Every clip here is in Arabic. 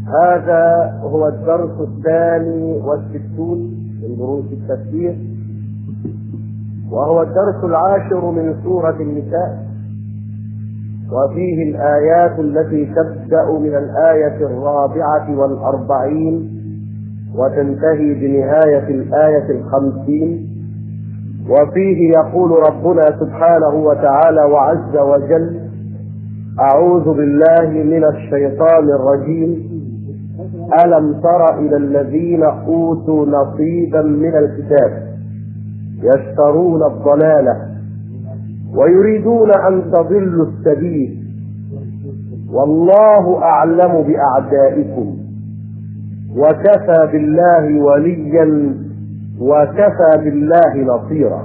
هذا هو الدرس 62 من دروس التفسير، وهو الدرس 10 من سورة النساء، وفيه الآيات التي تبدأ من الآية 44 وتنتهي بنهاية الآية 50. وفيه يقول ربنا سبحانه وتعالى وعز وجل: أعوذ بالله من الشيطان الرجيم، ألم تر إلى الذين أوتوا نصيبا من الكتاب يشترون الضلالة ويريدون أن تضلوا السبيل والله أعلم بأعدائكم وكفى بالله وليا وكفى بالله نصيرا.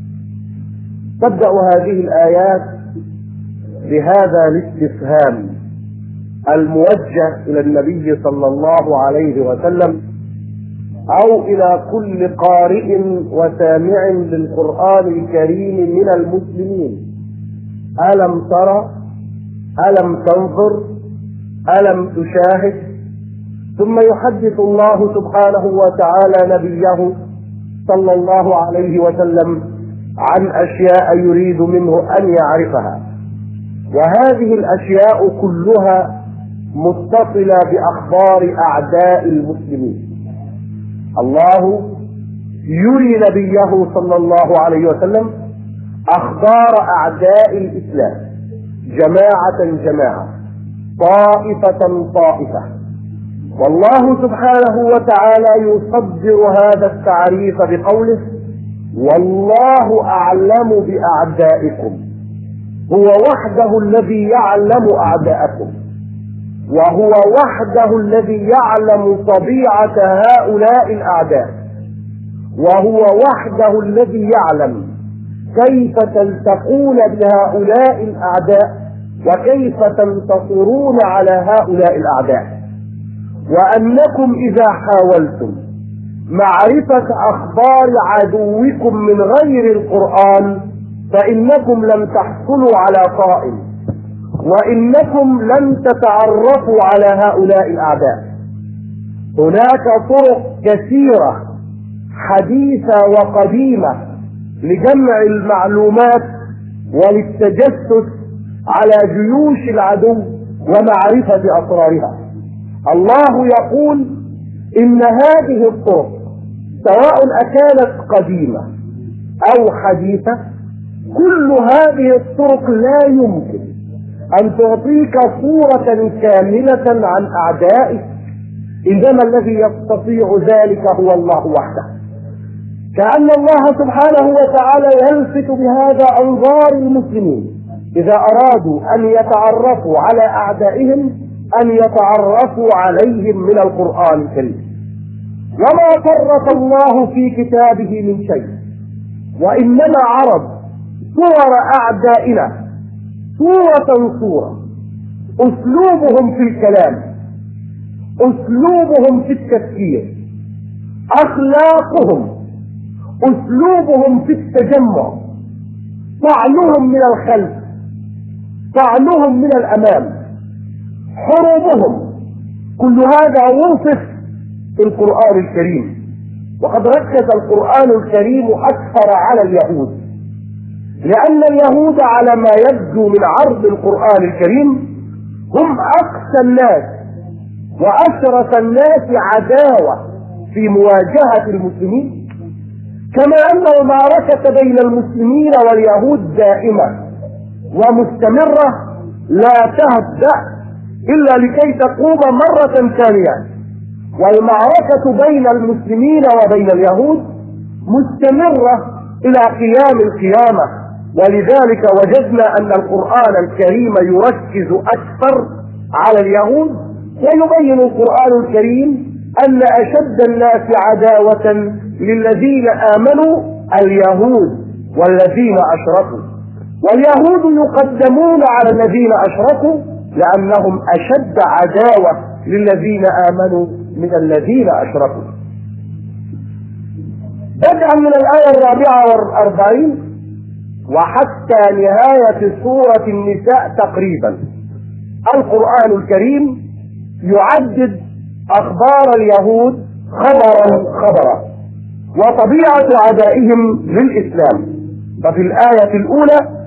تبدأ هذه الآيات بهذا الاستفهام الموجه إلى النبي صلى الله عليه وسلم أو إلى كل قارئ وسامع للقرآن الكريم من المسلمين: ألم ترى؟ ألم تنظر؟ ألم تشاهد؟ ثم يحدث الله سبحانه وتعالى نبيه صلى الله عليه وسلم عن أشياء يريد منه أن يعرفها، وهذه الأشياء كلها متصلة بأخبار أعداء المسلمين. الله يري نبيه صلى الله عليه وسلم أخبار أعداء الإسلام جماعة جماعة، طائفة طائفة، والله سبحانه وتعالى يصدر هذا التعريف بقوله: والله أعلم بأعدائكم. هو وحده الذي يعلم أعداءكم، وهو وحده الذي يعلم طبيعة هؤلاء الأعداء، وهو وحده الذي يعلم كيف تلتقون بهؤلاء الأعداء وكيف تنتصرون على هؤلاء الأعداء، وأنكم إذا حاولتم معرفة أخبار عدوكم من غير القرآن فإنكم لم تحصلوا على قائل، وإنكم لم تتعرفوا على هؤلاء الأعداء. هناك طرق كثيرة حديثة وقديمة لجمع المعلومات وللتجسس على جيوش العدو ومعرفة أسرارها. الله يقول إن هذه الطرق سواء أكانت قديمة أو حديثة، كل هذه الطرق لا يمكن أن تعطيك صورة كاملة عن أعدائك، إنما الذي يستطيع ذلك هو الله وحده. كأن الله سبحانه وتعالى يلفت بهذا أنظار المسلمين إذا أرادوا أن يتعرفوا على أعدائهم أن يتعرفوا عليهم من القرآن الكريم. وما فرط الله في كتابه من شيء، وإنما عرض صور أعدائنا صورة صورة، أسلوبهم في الكلام، أسلوبهم في التفكير، أخلاقهم، أسلوبهم في التجمع، طعنهم من الخلف، طعنهم من الأمام، حروبهم، كل هذا وصف في القرآن الكريم. وقد ركز القرآن الكريم أكثر على اليهود، لأن اليهود على ما يبدو من عرض القرآن الكريم هم أقسى الناس وأشرس الناس عداوة في مواجهة المسلمين، كما أن المعركة بين المسلمين واليهود دائمة ومستمرة لا تهدأ إلا لكي تقوم مرة ثانية. والمعركة بين المسلمين وبين اليهود مستمرة إلى قيام القيامة، ولذلك وجدنا أن القرآن الكريم يركز أكثر على اليهود، ويبين القرآن الكريم أن أشد الناس عداوة للذين آمنوا اليهود والذين أشركوا، واليهود يقدمون على الذين أشركوا لأنهم أشد عداوة للذين آمنوا من الذين أشركوا. بدءا من الآية 44 وحتى نهاية سورة النساء تقريبا القرآن الكريم يعدد أخبار اليهود خبرا وطبيعة عدائهم للإسلام. ففي الآية الأولى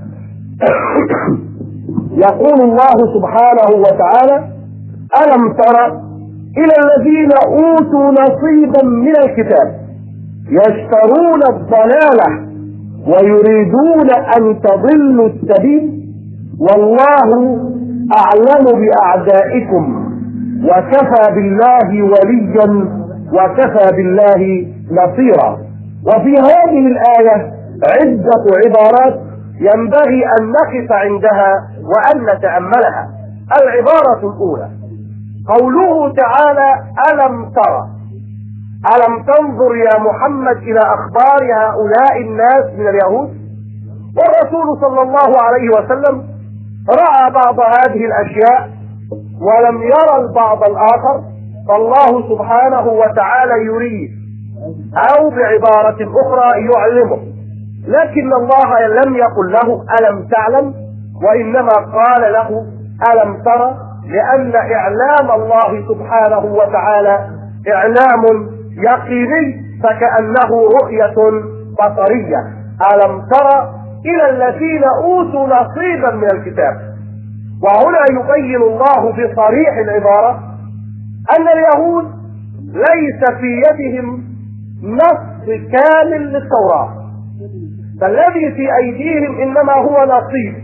يقول الله سبحانه وتعالى: ألم تر إلى الذين أوتوا نصيبا من الكتاب يشترون الضلالة ويريدون أن تضلوا السبيل والله أعلم بأعدائكم وكفى بالله وليا وكفى بالله نصيرا. وفي هذه الآية عدة عبارات ينبغي أن نقف عندها وأن نتأملها. العبارة الأولى قوله تعالى: ألم ترى، ألم تنظر يا محمد إلى أخبار هؤلاء الناس من اليهود؟ والرسول صلى الله عليه وسلم رأى بعض هذه الأشياء ولم يرى البعض الآخر، فالله سبحانه وتعالى يريد أو بعبارة أخرى يعلمه، لكن الله لم يقل له ألم تعلم، وإنما قال له ألم ترى، لأن إعلام الله سبحانه وتعالى إعلام يقيني فكأنه رؤية بصرية. ألم ترى إلى الذين أوتوا نصيبا من الكتاب. وهنا يبين الله بصريح العبارة أن اليهود ليس في يدهم نص كامل للتوراة، فالذي في أيديهم إنما هو نصيب،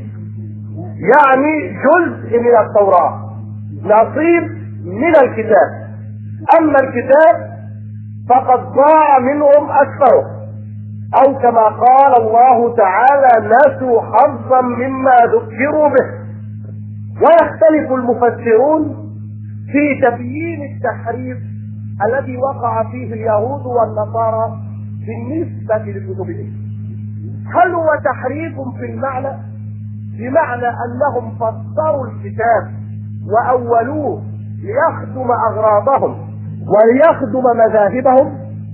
يعني جزء من التوراة، نصيب من الكتاب. أما الكتاب فقد ضاع منهم أكثره، أو كما قال الله تعالى: نسوا حظا مما ذكروا به. ويختلف المفسرون في تبيين التحريف الذي وقع فيه اليهود والنصارى بالنسبة لكتبهم. هل هو تحريف في المعنى، بمعنى أنهم فسروا الكتاب وأولوه ليخدم أغراضهم وليخدم مذاهبهم،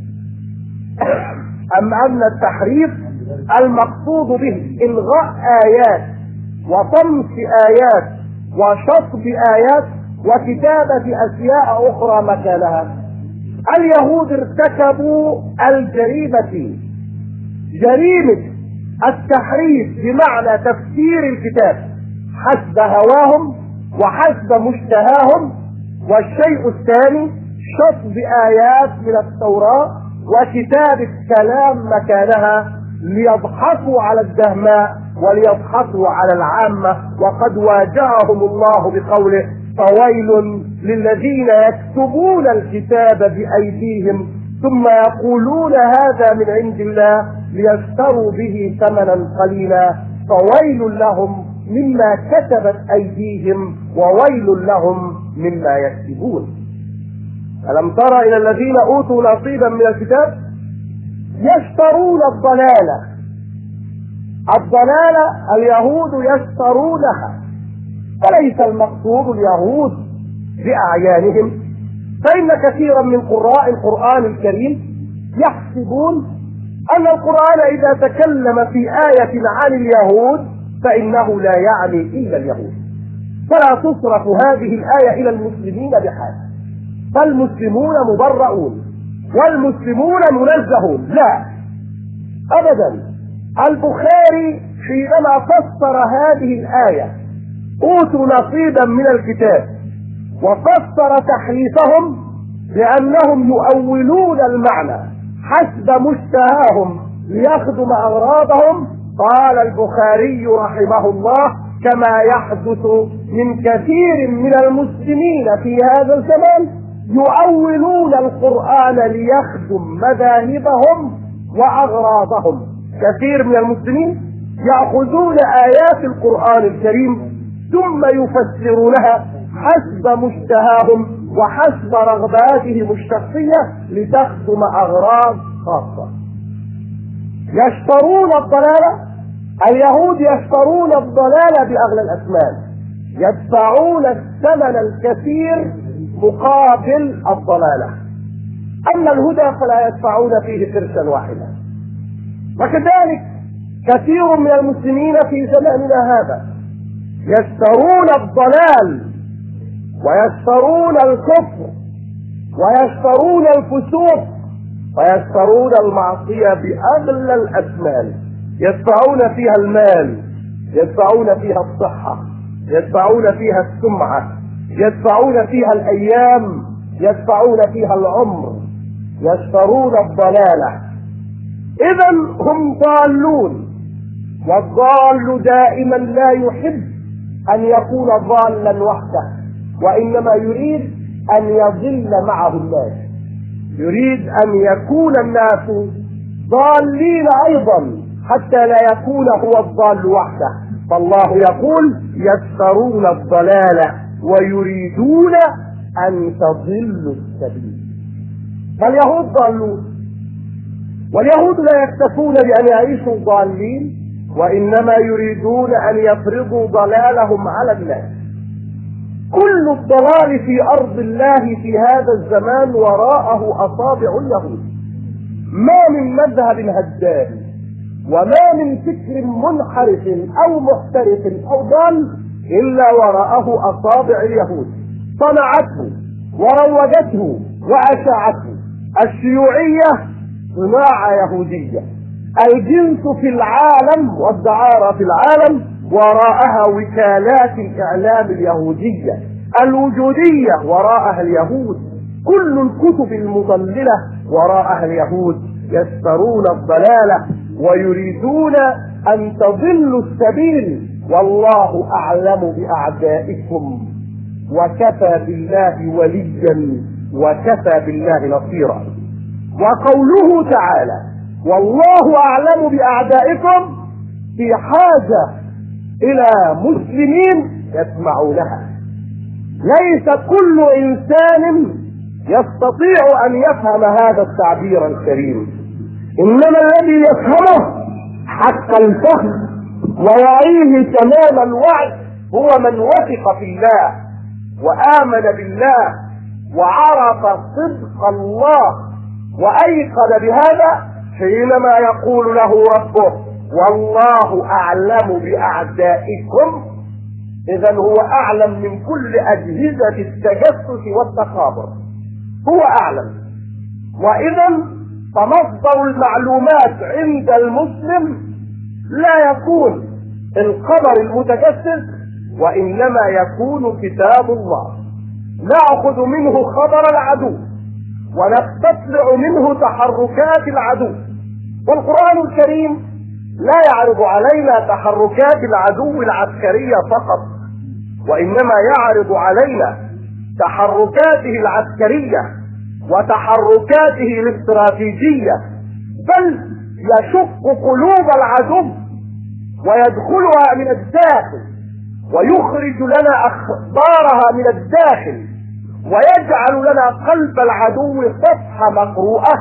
أم أن التحريف المقصود به إلغاء آيات وطمس آيات وشطب آيات وكتابة أشياء أخرى مكانها؟ اليهود ارتكبوا جريمة التحريف بمعنى تفسير الكتاب حسب هواهم وحسب مشتهاهم. والشيء الثاني شطب آيات من التوراة وكتابة كلام مكانها ليضحكوا على الدهماء وليضحكوا على العامة. وقد واجههم الله بقوله: فويل للذين يكتبون الكتاب بأيديهم ثم يقولون هذا من عند الله ليشتروا به ثمنا قليلا فويل لهم مما كتبت أيديهم وويل لهم مما يكسبون. ألم تر إلى الذين أوتوا نصيبا من الكتاب يشترون الضلالة. اليهود يشترونها، فليس المقصود اليهود بأعيانهم، فإن كثيرا من قراء القرآن الكريم يحسبون أن القرآن إذا تكلم في آية عن اليهود فإنه لا يعني إلا اليهود، فلا تصرف هذه الآية إلى المسلمين بحال، فالمسلمون مبرؤون والمسلمون منزهون. لا أبدا. البخاري حينما فسر هذه الآية أوتوا نصيبا من الكتاب وفسر تحريفهم لأنهم يؤولون المعنى حسب مشتهاهم ليخدم أغراضهم، قال البخاري رحمه الله: كما يحدث من كثير من المسلمين في هذا الزمان يؤولون القرآن ليخدم مذاهبهم وأغراضهم. كثير من المسلمين يأخذون آيات القرآن الكريم ثم يفسرونها حسب مشتهاهم وحسب رغباتهم الشخصية لتخدم أغراض خاصة. يشترون الضلالة. اليهود يشترون الضلالة بأغلى الأثمان، يدفعون الثمن الكثير مقابل الضلالة. أما الهدى فلا يدفعون فيه قرشا واحدا. وكذلك كثير من المسلمين في زماننا هذا يشترون الضلال ويشترون الكفر ويشترون الفسوق ويشترون المعصية بأغلى الأثمان، يدفعون فيها المال، يدفعون فيها الصحة، يدفعون فيها السمعة، يدفعون فيها الأيام، يدفعون فيها العمر، يشترون الضلالة. إذا هم ضالون، والضال دائما لا يحب أن يكون ضالا وحده، وإنما يريد أن يضل معه الناس، يريد أن يكون الناس ضالين أيضا حتى لا يكون هو الضال وحده. فالله يقول يشترون الضلالة ويريدون أن تضلوا السبيل. فاليهود ضالون، واليهود لا يكتفون بأن يعيشوا ضالين، وإنما يريدون أن يفرضوا ضلالهم على الناس. كل الضلال في أرض الله في هذا الزمان وراءه أصابع اليهود. ما من مذهب هدام وما من فكر منحرف أو محترف أو ضال إلا وراءه أصابع اليهود، صنعته وروجته وأشاعته. الشيوعية صناعة يهودية، الجنس في العالم والدعارة في العالم وراءها وكالات الإعلام اليهودية، الوجودية وراءها اليهود، كل الكتب المضللة وراءها اليهود. يشترون الضلالة ويريدون أن تضلوا السبيل، والله أعلم بأعدائكم وكفى بالله وليا وكفى بالله نصيرا. وقوله تعالى والله أعلم بأعدائكم في حاجة إلى مسلمين يسمعونها. ليس كل إنسان يستطيع أن يفهم هذا التعبير الكريم، إنما الذي يفهمه حق الفهم ويعيه تمام الوعي هو من وثق في الله وآمن بالله وعرف صدق الله وأيقن بهذا حينما يقول له ربه والله أعلم بأعدائكم. إذا هو أعلم من كل أجهزة التجسس والتخابر، هو أعلم. وإذا فمصدر المعلومات عند المسلم لا يكون الخبر المتجسس، وإنما يكون كتاب الله. نأخذ منه خبر العدو ونستطلع منه تحركات العدو، والقرآن الكريم لا يعرض علينا تحركات العدو العسكرية فقط، وإنما يعرض علينا تحركاته العسكرية وتحركاته الاستراتيجية، بل يشق قلوب العدو ويدخلها من الداخل ويخرج لنا أخبارها من الداخل، ويجعل لنا قلب العدو صفحة مقروءة،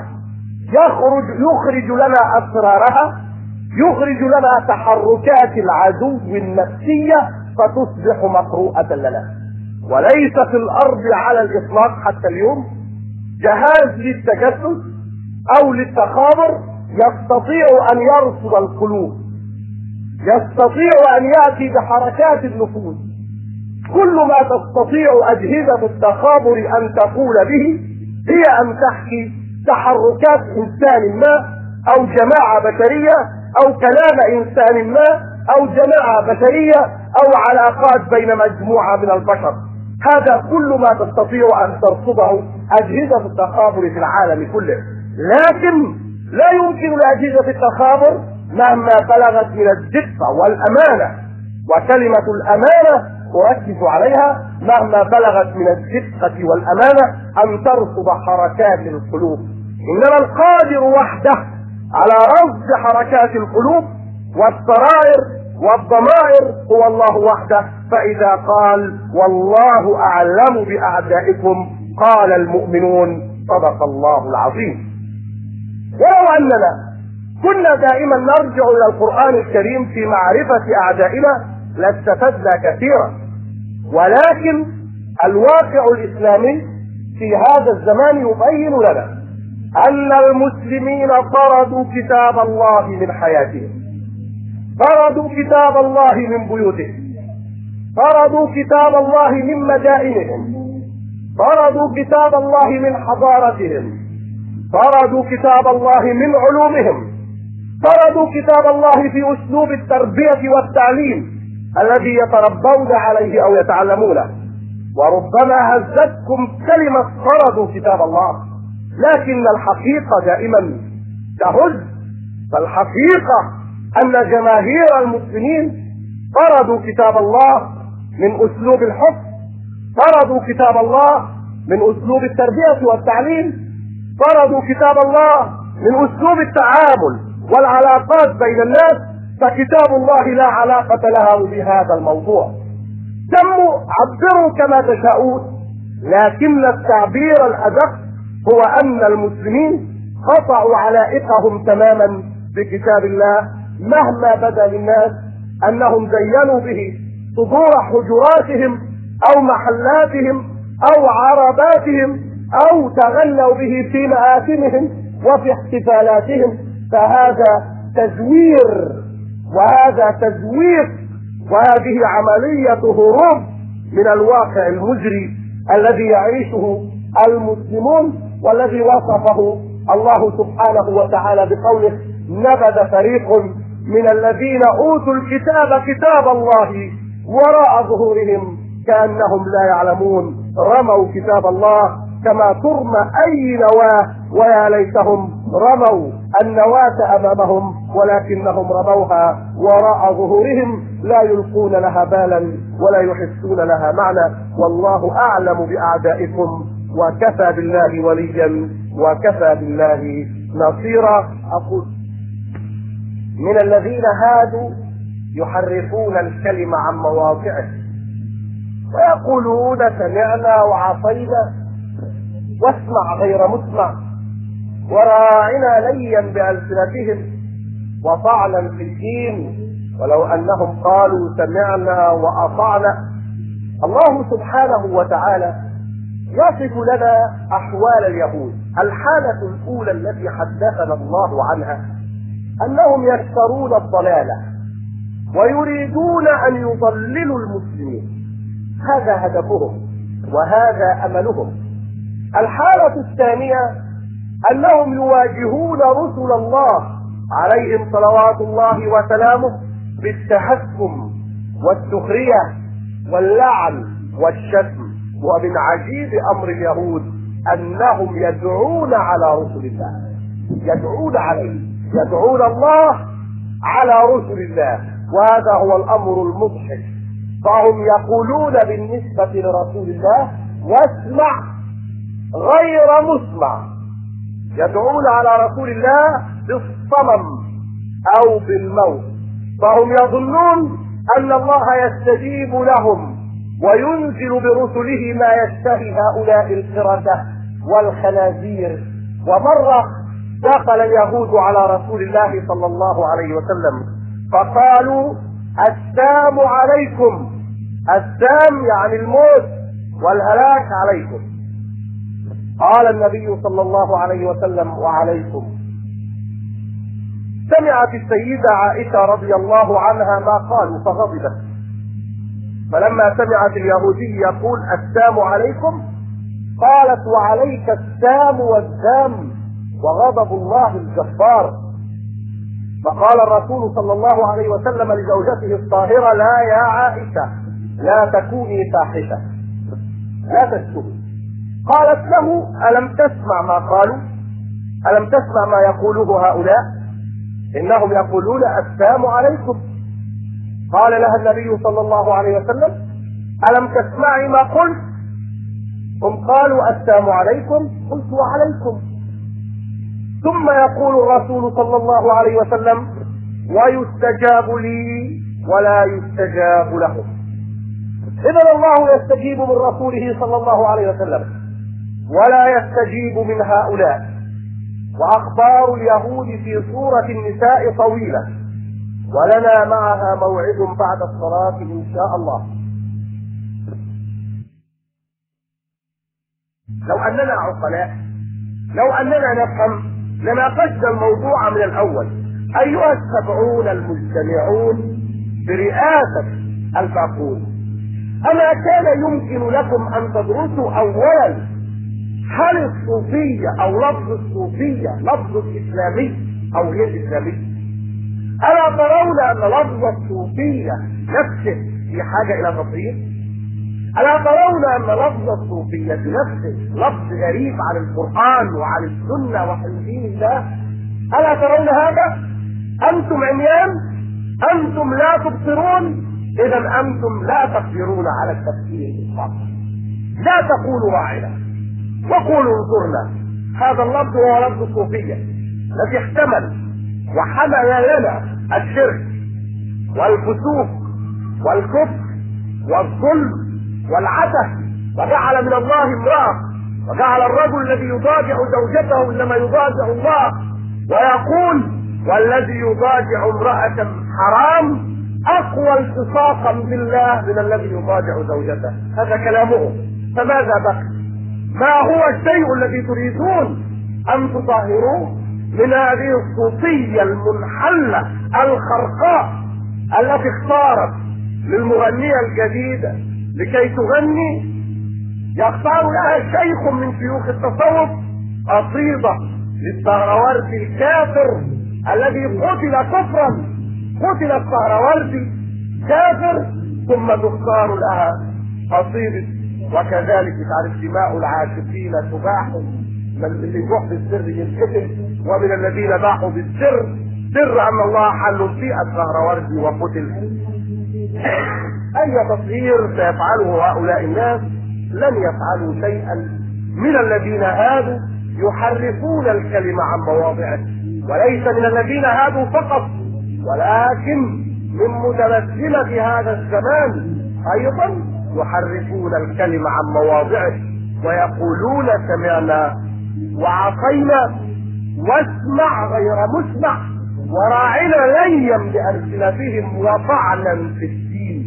يخرج لنا أسرارها، يخرج لنا تحركات العدو النفسية فتصبح مقروءة لنا. وليس في الأرض على الإطلاق حتى اليوم جهاز للتجسس أو للتخابر يستطيع أن يرصد القلوب، يستطيع أن يأتي بحركات النفوس. كل ما تستطيع أجهزة التخابر أن تقول به هي أن تحكي تحركات إنسان ما أو جماعة بشرية أو كلام إنسان ما أو جماعة بشرية أو علاقات بين مجموعة من البشر. هذا كل ما تستطيع أن ترصده أجهزة التخابر في العالم كله. لكن لا يمكن لأجهزة التخابر مهما بلغت من الدقة والأمانة، وكلمة الأمانة أركز عليها، مهما بلغت من الدقة والأمانة أن ترصد حركات القلوب. إنما القادر وحده على رصد حركات القلوب والسرائر والضمائر هو الله وحده. فإذا قال والله أعلم بأعدائكم قال المؤمنون صدق الله العظيم. ولو أننا كنا دائما نرجع إلى القرآن الكريم في معرفة أعدائنا لاستفدنا كثيرا، ولكن الواقع الإسلامي في هذا الزمان يبين لنا أن المسلمين طردوا كتاب الله من حياتهم، طردوا كتاب الله من بيوتهم، طردوا كتاب الله من مدائنهم، طردوا كتاب الله من حضارتهم، طردوا كتاب الله من علومهم، طردوا كتاب الله في أسلوب التربية والتعليم الذي يتربون عليه أو يتعلمونه. وربما هزتكم كلمة طردوا كتاب الله، لكن الحقيقة دائما تهز. فالحقيقة أن جماهير المسلمين طردوا كتاب الله من أسلوب الحكم، طردوا كتاب الله من أسلوب التربية والتعليم، طردوا كتاب الله من أسلوب التعامل والعلاقات بين الناس. فكتاب الله لا علاقة له بهذا الموضوع. سموا عبروا كما تشاءون، لكن التعبير الأدق هو أن المسلمين قطعوا علائقهم تماما بكتاب الله، مهما بدا للناس أنهم زينوا به صدور حجراتهم أو محلاتهم أو عرباتهم أو تغنوا به في مآتمهم وفي احتفالاتهم. فهذا تزوير وهذا تزوير، وهذه عملية هروب من الواقع المجري الذي يعيشه المسلمون، والذي وصفه الله سبحانه وتعالى بقوله: نبذ فريق من الذين اوتوا الكتاب كتاب الله وراء ظهورهم كأنهم لا يعلمون. رموا كتاب الله كما ترمى اي نواة، ويا ليتهم رموا النواة امامهم ولكنهم رموها وراء ظهورهم، لا يلقون لها بالا ولا يحسون لها معنى. والله اعلم باعدائكم، وكفى بالله وليا وكفى بالله نصيرا. اقول: من الذين هادوا يحرفون الكلم عن مواضعه ويقولون سمعنا وعصينا واسمع غير مسمع، وراعنا ليا بألسنتهم وطعنا في الدين ولو أنهم قالوا سمعنا وأطعنا. الله سبحانه وتعالى يصف لنا أحوال اليهود. الحالة الأولى التي حدثنا الله عنها أنهم يشترون الضلالة ويريدون أن يضللوا المسلمين، هذا هدفهم وهذا أملهم. الحالة الثانية أنهم يواجهون رسل الله عليهم صلوات الله وسلامه بالتهكم والسخرية واللعن والشتم. ومن عجيب أمر اليهود أنهم يدعون على رسل الله، يدعون عليه، يدعون الله على رسل الله، وهذا هو الأمر المضحك. فهم يقولون بالنسبة لرسول الله: واسمع غير مسمع. يدعون على رسول الله بالصمم أو بالموت. فهم يظنون أن الله يستجيب لهم وينزل برسله ما يشتهي هؤلاء القردة والخنازير. ومرة دخل اليهود على رسول الله صلى الله عليه وسلم فقالوا: السام عليكم. السام يعني الموت والهلاك عليكم. قال النبي صلى الله عليه وسلم: وعليكم. سمعت السيدة عائشة رضي الله عنها ما قالوا فغضبت، فلما سمعت اليهودي يقول السام عليكم قالت: وعليك السام والذام وغضب الله الجبار. فقال الرسول صلى الله عليه وسلم لزوجته الطاهرة: لا يا عائشة، لا تكوني فاحشة، لا تسكتي. قالت له: ألم تسمع ما قالوا؟ ألم تسمع ما يقوله هؤلاء؟ إنهم يقولون السلام عليكم. قال لها النبي صلى الله عليه وسلم: ألم تسمعي ما قلت؟ هم قالوا السلام عليكم، قلت وعليكم. ثم يقول الرسول صلى الله عليه وسلم: ويستجاب لي ولا يستجاب لهم. إذن الله يستجيب من رسوله صلى الله عليه وسلم ولا يستجيب من هؤلاء. وأخبار اليهود في سورة النساء طويلة، ولنا معها موعد بعد الصلاة إن شاء الله. لو أننا عقلاء، لو أننا نفهم، لناقشنا الموضوع من الأول. أيها السبعون المجتمعون برئاسة الباقون، أما كان يمكن لكم أن تدرسوا أولا هل الصوفية أو لفظ الصوفية لفظ إسلامي أو غير إسلامي؟ ألا ترون أن لفظ الصوفية نفسه في حاجة إلى تصحيح؟ ألا ترون أن لفظ الصوفية نفسه لفظ غريب عن القرآن وعن السنة وعن دين الله؟ ألا ترون هذا؟ أنتم عميان؟ أنتم لا تبصرون؟ إذا أنتم لا تقدرون على التفكير بالصبر. لا تقولوا راعنا وقولوا انظرنا. هذا اللفظ هو لفظ الصوفية الذي احتمل وحمل لنا الشرك والفسوق والكفر والظلم والعته، وجعل من الله امرأة، وجعل الرجل الذي يضاجع زوجته انما يضاجع الله، ويقول والذي يضاجع امرأة حرام اقوى التصاقا بالله من الذي يضاجع زوجته. هذا كلامه. فماذا بقي؟ ما هو الشيء الذي تريدون ان تطهروه من هذه الصوفية المنحلة الخرقاء التي اختارت للمغنية الجديدة لكي تغني؟ يختار لها شيخ من شيوخ التصوف قصيدة للسهروردي الكافر الذي قتل كفرا، قتل السهروردي كافر، ثم تختار لها قصيدة وكذلك تعرف دماء العاشقين تباح، من اللي يروح بالسر ينقتل، ومن الذين باحوا بالسر سر ان الله حل في السهروردي وقتل. اي تطهير سيفعله هؤلاء الناس؟ لن يفعلوا شيئا من الذين هادوا يحرفون الكلمة عن مواضعه، وليس من الذين هادوا فقط ولكن من متمثلة هذا الزمان ايضا يحرفون الكلمة عن مواضعه ويقولون سمعنا وعصينا واسمع غير مسمع وراعنا ليا بألسنتهم وطعنا في الدين.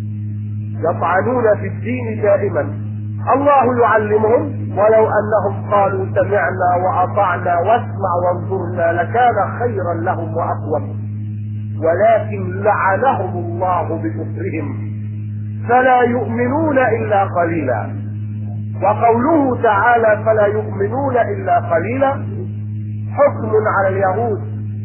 يطعنون في الدين دائما. الله يعلمهم ولو انهم قالوا سمعنا واطعنا واسمع وانظرنا لكان خيرا لهم واقوم، ولكن لعنهم الله بكفرهم فلا يؤمنون الا قليلا. وقوله تعالى فلا يؤمنون الا قليلا حكم على اليهود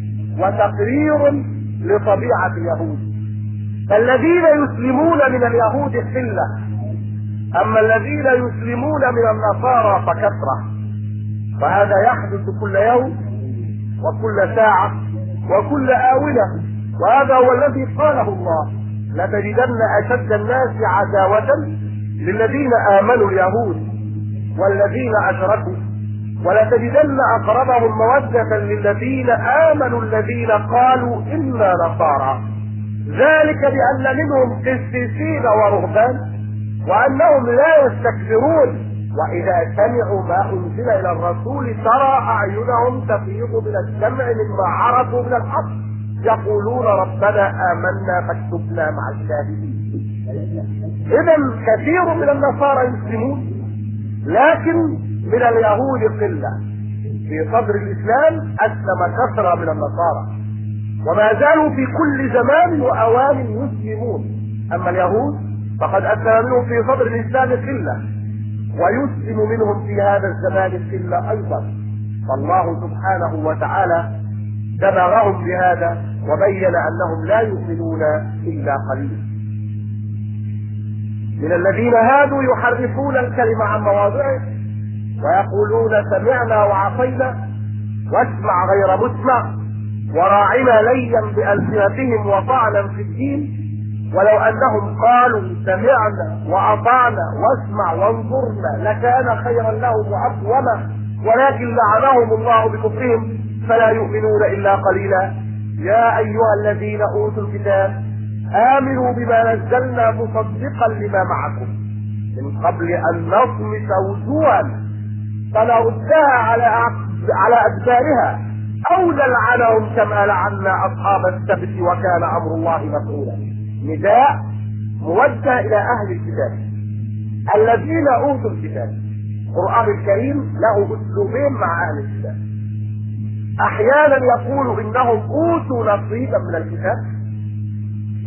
وتقرير لطبيعة اليهود. فالذين يسلمون من اليهود قلة، اما الذين يسلمون من النصارى فكثرة، وهذا يحدث كل يوم وكل ساعة وكل آونة. وهذا هو الذي قاله الله لتجدن اشد الناس عداوة للذين امنوا اليهود والذين اشركوا ولتجدن اقربهم مودة للذين امنوا الذين قالوا انا نصارى، ذلك بان منهم قسيسين ورهبان وانهم لا يستكبرون واذا سمعوا ما انزل الى الرسول ترى اعينهم تفيض من الدمع مما عرفوا من الحق يقولون ربنا آمنا فاكتبنا مع الشاهدين. إذا كثير من النصارى يسلمون لكن من اليهود قلة. في صدر الإسلام أسلم كثرة من النصارى وما زالوا في كل زمان وأوان يسلمون، أما اليهود فقد أسلم منهم في صدر الإسلام قلة ويسلم منهم في هذا الزمان قلة أيضا. فالله سبحانه وتعالى دمرهم بهذا وبين انهم لا يؤمنون الا قليلا. من الذين هادوا يحرفون الكلمة عن مواضعه ويقولون سمعنا وعصينا واسمع غير مسمع وراعنا ليا بألسنتهم وطعنا في الدين، ولو انهم قالوا سمعنا واطعنا واسمع وانظرنا لكان خيرا لهم واقوم، ولكن لعنهم الله بكفرهم فلا يؤمنون الا قليلا. يا ايها الذين اوتوا الكتاب امنوا بما نزلنا مصدقا لما معكم من قبل ان نطمس وجوها فنردها على ادبارها او نلعنهم كما لعنا اصحاب السبت وكان امر الله مفعولا. نداء موجه الى اهل الكتاب الذين اوتوا الكتاب. القرآن الكريم له اسلوبين مع اهل الكتاب. احيانا يقول انهم اوتوا نصيبا من الكتاب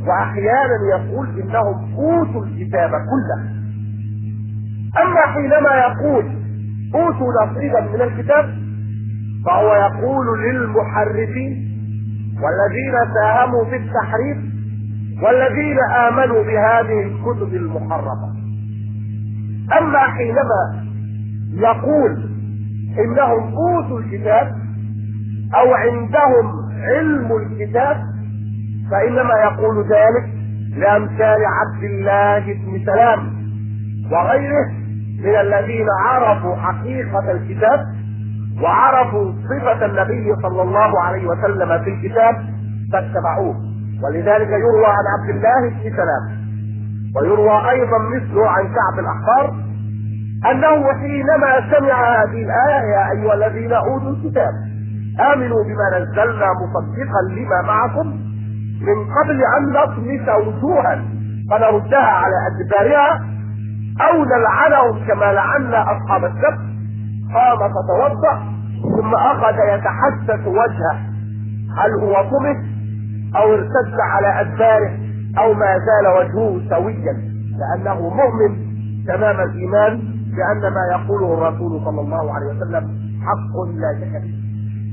واحيانا يقول انهم اوتوا الكتاب كله. اما حينما يقول اوتوا نصيبا من الكتاب فهو يقول للمحرفين والذين ساهموا في التحريف والذين امنوا بهذه الكتب المحرفه. اما حينما يقول انهم اوتوا الكتاب او عندهم علم الكتاب فانما يقول ذلك لامثال عبد الله بن سلام وغيره من الذين عرفوا حقيقة الكتاب وعرفوا صفة النبي صلى الله عليه وسلم في الكتاب فاتبعوه. ولذلك يروى عن عبد الله بن سلام ويروى ايضا مثله عن كعب الاحبار انه حينما سمع هذه الآية يا ايها الذين اوتوا الكتاب امنوا بما نزلنا مصدقا لما معكم من قبل ان نطمس وجوها فنردها على ادبارها او نلعنهم كما لعنا اصحاب السبت قام فتوضا ثم اخذ يتحسس وجهه هل هو طمس او ارتد على ادباره او ما زال وجهه سويا لانه مؤمن تمام الايمان بان ما يقوله الرسول صلى الله عليه وسلم حق لا شك فيه.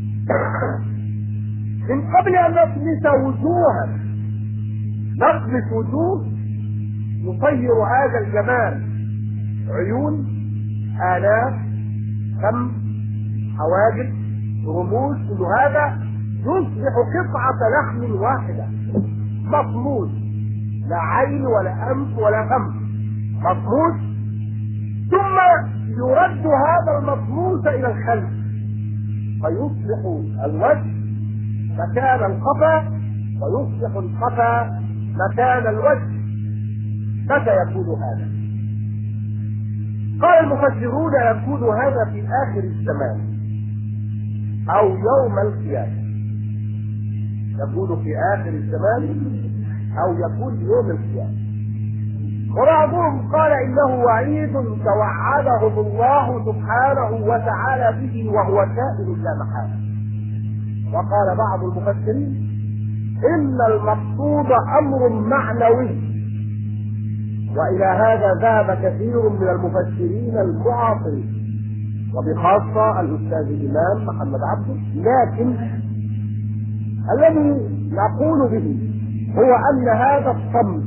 من قبل ان نطمس وجوها نطمس وجوه نطير هذا الجمال عيون آلاف فم حواجب رموش كل هذا يصبح قطعة لحم واحدة مطموس لا عين ولا أنف ولا فم مطموس ثم يرد هذا المطموس إلى الخلف فيصبح الوجه مكان القفا ويصبح القفا مكان الوجه. متى يكون هذا؟ قال المفسرون يكون هذا في آخر الزمان أو يوم القيامة. يكون في آخر الزمان أو يكون يوم القيامة. وبعضهم قال إنه وعيد توعدهم الله سبحانه وتعالى به وهو كائن لا محالة. وقال بعض المفسرين إن المقصود أمر معنوي، وإلى هذا ذهب كثير من المفسرين المعاصرين وبخاصة الأستاذ الإمام محمد عبده، لكن الذي نقول به هو أن هذا الصمت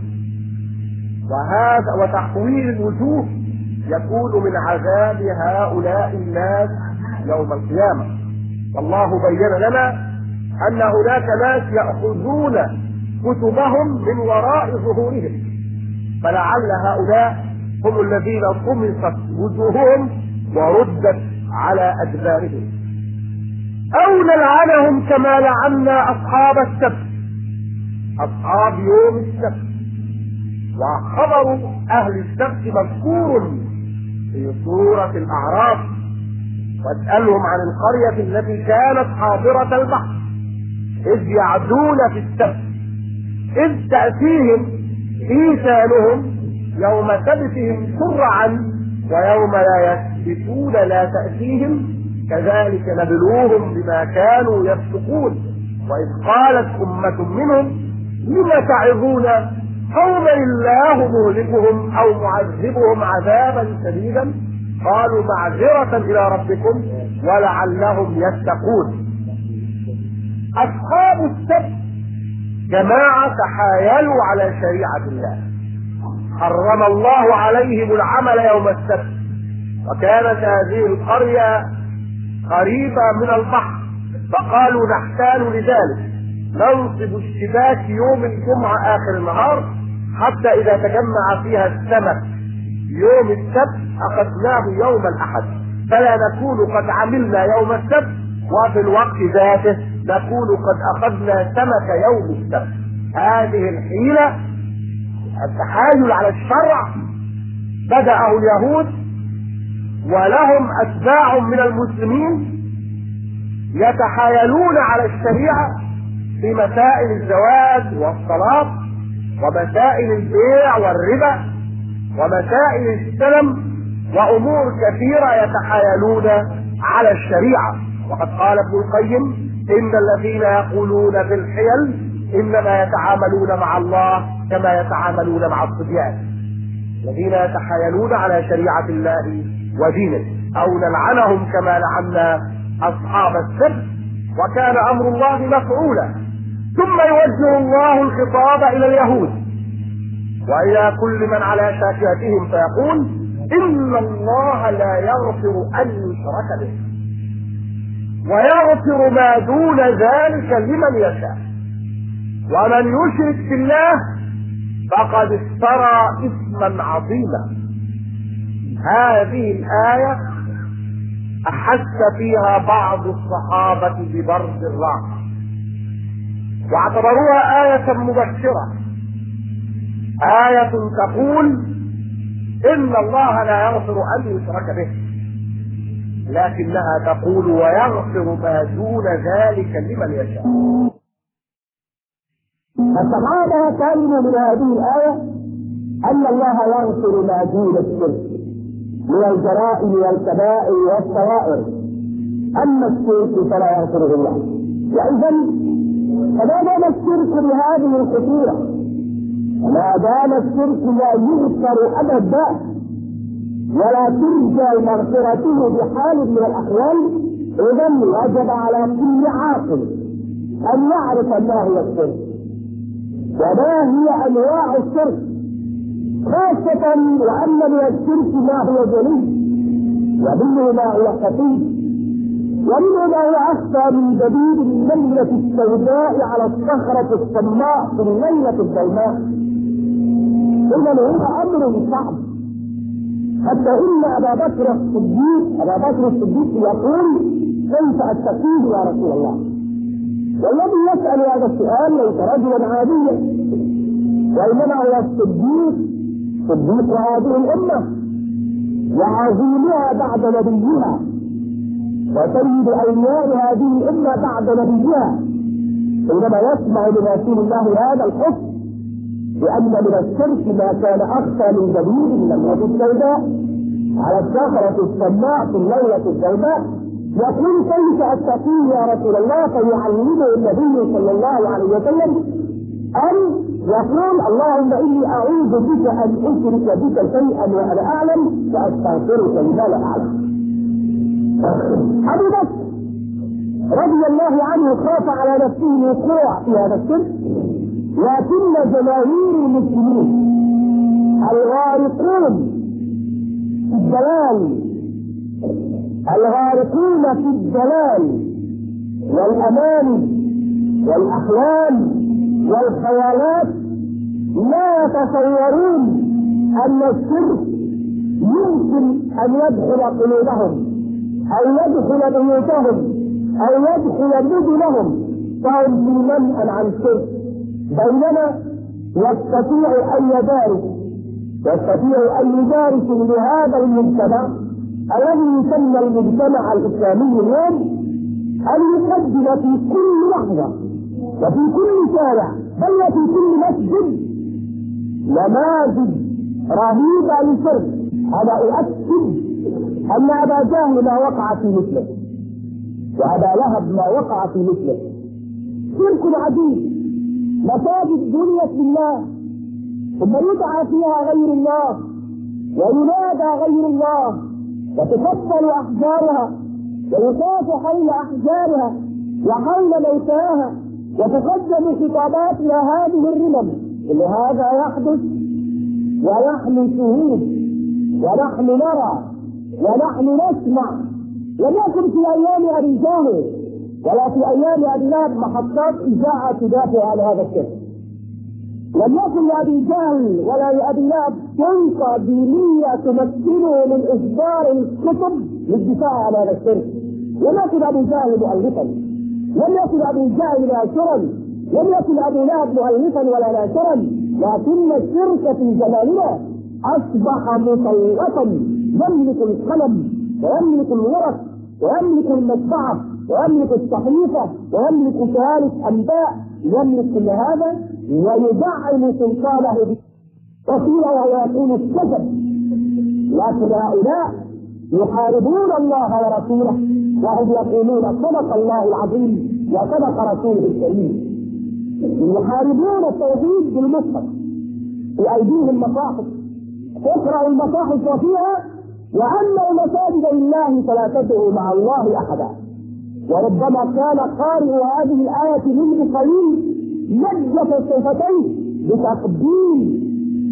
وهذا وتحويل الوجوه يكون من عذاب هؤلاء الناس يوم القيامة. والله بين لنا أن هناك ناس يأخذون كتبهم من وراء ظهورهم، فلعل هؤلاء هم الذين طمست وجوههم وردت على أدبارهم، أو نلعنهم كما لعنا أصحاب السبت أصحاب يوم السبت. وخبر أهل السبت مذكور في سورة الأعراف واسألهم عن القرية التي كانت حاضرة البحر إذ يعدون في السبت إذ تأتيهم حيتانهم يوم سبتهم شرعا ويوم لا يسبتون لا تأتيهم كذلك نبلوهم بما كانوا يفسقون. وإذ قالت أمة منهم لم تعظون قوما الله مهلكهم أو معذبهم عذابا شديدا قالوا معذرة إلى ربكم ولعلهم يتقون. أصحاب السبت جماعة تحايلوا على شريعة الله، حرم الله عليهم العمل يوم السبت، وكانت هذه القرية قريبة من البحر فقالوا نحتال لذلك ننصب الشباك يوم الجمعة آخر النهار حتى إذا تجمع فيها السمك يوم السبت أخذناه يوم الأحد فلا نكون قد عملنا يوم السبت وفي الوقت ذاته نكون قد أخذنا سمك يوم السبت. هذه الحيلة التحايل على الشرع بدأه اليهود ولهم أتباع من المسلمين يتحايلون على الشريعة في مسائل الزواج والصلاة ومسائل البيع والربا ومسائل السلم وأمور كثيرة يتحايلون على الشريعة. وقد قال ابن القيم إن الذين يقولون بالحيل انما يتعاملون مع الله كما يتعاملون مع الصبيان الذين يتحايلون على شريعة الله ودينه، او نلعنهم كما لعنا اصحاب السبت وكان امر الله مفعولا. ثم يوجه الله الخطاب الى اليهود والى كل من على شاكلتهم فيقول ان الله لا يغفر ان يشرك به ويغفر ما دون ذلك لمن يشاء، ومن يشرك بالله فقد افترى اثما عظيما. هذه الآية احس فيها بعض الصحابة ببرد الراحة واعتبروها آية مبشرة، آية تقول ان الله لا يغفر ان يشرك به، لكنها تقول ويغفر ما دون ذلك لمن يشاء. الصحابة فهموا من هذه الآية أن الله يغفر ما دون الشرك من الجرائم والكبائر والصغائر، أما الشرك فلا يغفره الله. وإذا فما دام الشرك بهذه الخطورة، ما دام الشرك لا يغفر أبدا ولا ترجى مغفرته بحال من الأحوال، إذا وجب على كل عاقل أن يعرف ما هو الشرك وما هي أنواع الشرك، خاصة وأن من الشرك ما هو جلي ومنه ما هو خفي ومنه ما هو أخفى من دبيب الليلة السوداء على الصخرة الصماء في الليلة الظلماء. إذا هو أمر صعب، حتى إن أبا بكر الصديق يقول كيف أتقيه يا رسول الله؟ والذي يسأل هذا السؤال ليس رجلا عاديا، وإنما هو صديق هذه الأمة وعظيمها بعد نبيها وسيد أولياء هذه الأمة بعد نبيها، حينما يسمع من رسول الله هذا الحكم لأن من الشرك ما كان أخفى من دبيب الليلة السوداء على الصخرة الصماء في الليلة السوداء، يقول كيف أتقيه يا رسول الله؟ فيعلمه النبي صلى الله عليه وسلم أن يقول اللهم إني أعوذ بك أن أشرك بك شيئا وأنا أعلم فأستغفرك لما لا أعلم. أبو بكر رضي الله عنه خاف على نفسه الوقوع في هذا الشرك، لكن جماهير المسلمين الغارقون في الضلال والأمان والأحلام والخيالات لا يتصورون أن الشرك يمكن أن يدخل قلوبهم أو يدخل بيوتهم أو يدخل مدنهم، فهم في منأى عن الشرك، بينما يستطيع أن يدارس لهذا المجتمع الذي يسمى المجتمع الإسلامي اليوم أن يقدم في كل لحظة وفي كل شارع بل وفي كل مسجد نماذج رهيبة للشرك. أنا أؤكد أن أبا جهل ما وقع في مثله وأبا لهب ما وقع في مثله، شرك عجيب، مساجد بنيت لله ثم يدعى فيها غير الله وينادى غير الله وتكسر أحجارها ويطاف حول أحجارها وحول موتاها وتقدم خطابات إلى هذه الرمم. إن هذا يحدث ونحن شهود ونحن نرى ونحن نسمع. لم يكن في أيام أبي جهل ولا في أيام أبي لهب محطات إذاعة تدافع عن هذا الشرك. لم يكن لأبي جهل ولا لأبي لهب سلطة دينية تمكنه من إصدار الكتب للدفاع عن هذا الشرك. لم يكن أبي جهل مؤلفا، لم يكن أبي جهل ناشرا، لم يكن أبي لهب مؤلفا ولا ناشرا، لكن الشرك في زماننا أصبح مسلطا يملك القلم ويملك الورق ويملك المدفعة ويملك الصحيفة ويملك شهادة أنباء، يملك كل هذا ويدعم سلطانه وقيل ويقول السجن. لكن هؤلاء يحاربون الله ورسوله وهم يقولون صدق الله العظيم وصدق رسوله الكريم. يحاربون التوحيد بالمصحف، في ايديهم مصاحف، اقرأوا المصاحف وفيها وأما المساجد لله فلا تدعوا مع الله أحدا. وربما كان قارئ هذه الآية منذ قليل نجف الشفتين بتقديم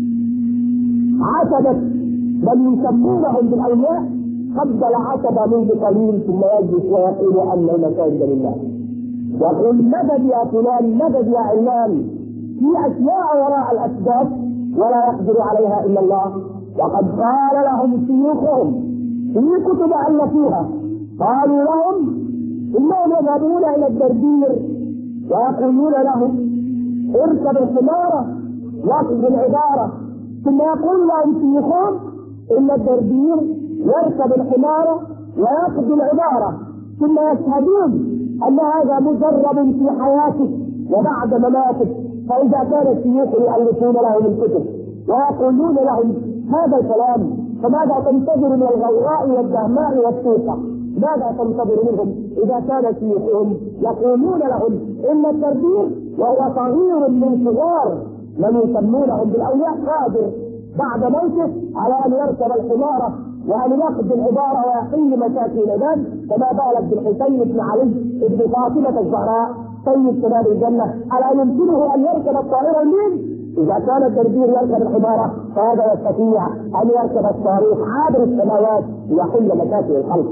عتبة من يسمونهم بالأولياء قبل عتبة منذ قليل، ثم يجلس ويقول أن المساجد لله، يقول مدد يا فلان، مدد يا علان، في أشياء وراء الأسباب ولا يقدر عليها إلا الله. وقد قال لهم شيوخهم في كتب ألفوها، قالوا لهم إنهم يذهبون إلى الدردير ويقولون لهم اركب الحمارة واخذ العبارة، ثم يقول لهم شيوخهم إن الدردير يركب الحمارة ويأخذ العبارة، ثم يشهدون أن هذا مجرب في حياته وبعد مماته. فإذا كان الشيوخ يؤلفون لهم الكتب ويقولون لهم هذا الكلام، فماذا تنتظر من الغوراء والدهماء والسوقة؟ ماذا تنتظر منهم إذا كان شيوخهم يقولون لهم إن التردير وهو صغير من صغار من يسمونهم بالأولياء قادر بعد موته على أن يركب الحمارة وأن يأخذ العبارة ويحل مشاكل العباد، فما بالك بالحسين بن علي بن فاطمة الزهراء سيد شباب الجنة على أن يمكنه أن يركب الطائرة الليل؟ إذا كان الدردير يركب الحمارة فهذا يستطيع أن يركب الصاروخ عابر السماوات ويحل مشاكل الخلق.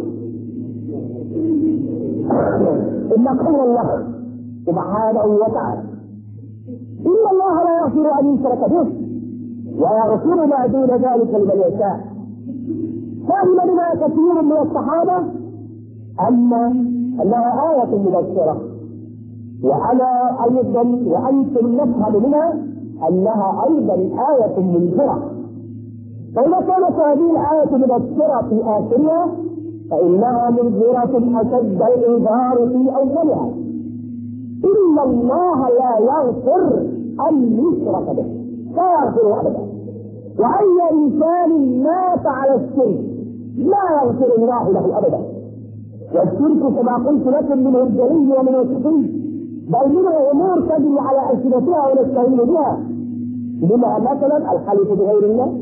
إن قول الله سبحانه وتعالى إن الله لا يغفر أن يشرك به ويغفر ما دون ذلك لمن يشاء. فهم لنا كثير من الصحابة أنها آية مبشرة، وأنا أيضا وأنتم نفهم منها أنها أيضا آية منذرة. فإذا كانت هذه الآية مبشرة في آخرها فإنها منذرة أشد الإنذار في أولها. إن الله لا يغفر أن يشرك به، لا يغفر أبدا. وأي إنسان مات على الشرك لا يغفر الله له أبدا. والشرك كما قلت لكم منه الجلي ومنه الخفي، بل منه أمور تجري على ألسنتها ونستهين بها، بما مثلا الحلف بغير الله،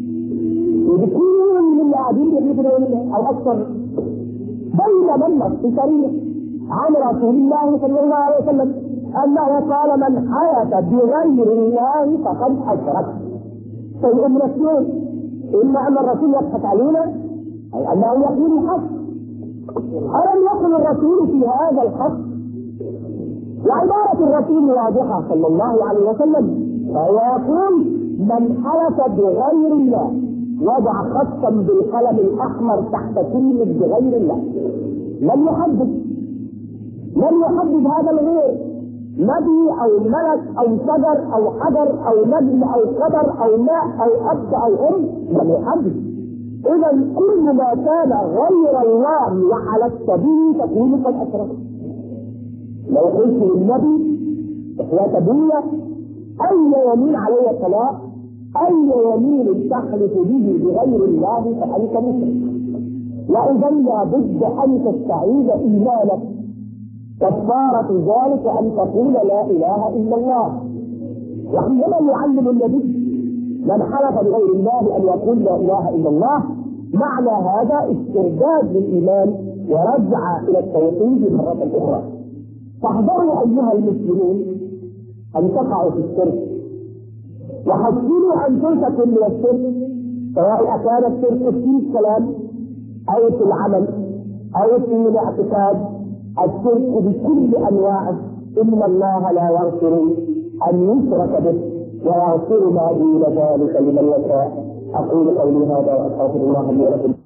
وبكل من قاعدين يحلف بغير الله أو أكثر. بين من في تاريخ عن رسول الله صلى الله عليه وسلم أنه قال من حلف بغير الله فقد أشرك. شيء من الشيء، إما أن الرسول يضحك علينا أي أنه يقول الحق. ألم يقل الرسول في هذا الحق؟ وعبارة الرسول واضحة صلى الله عليه وسلم، فهو يقول من حلف بغير الله وضع خطا بالقلم الأحمر تحت كلمة بغير الله. لم يحدد هذا الغير نبي أو ملك أو شجر أو حجر أو نجم أو قدر أو ماء أو أب أو أم، لم يحدد. إذا كل ما كان غير الله وحلفت به تكون قد أشركت. لو قلت للنبي إخوة بية أي يمين علي الطلاق، أي يمين تحلف به بغير الله فأنت مشرك. وإذا لابد أن تستعيد إيمانك. كفارة ذلك أن تقول لا إله إلا الله. وحينما يعلم النبي من حلف بغير الله أن يقول لا إله إلا الله، معنى هذا استرداد للإيمان ورجع إلى التوحيد مرة أخرى. فاحذروا أيها المسلمون أن تقعوا في الشرك، وحذروا أنفسكم من الشرك، سواء كان الشرك في الكلام أو في العمل أو في الاعتقاد. الشرك بكل أنواعه إن الله لا يغفر أن يشرك به ويغفر ما دون ذلك لمن يشاء. أقول قولي هذا وأستغفر الله لي ولكم.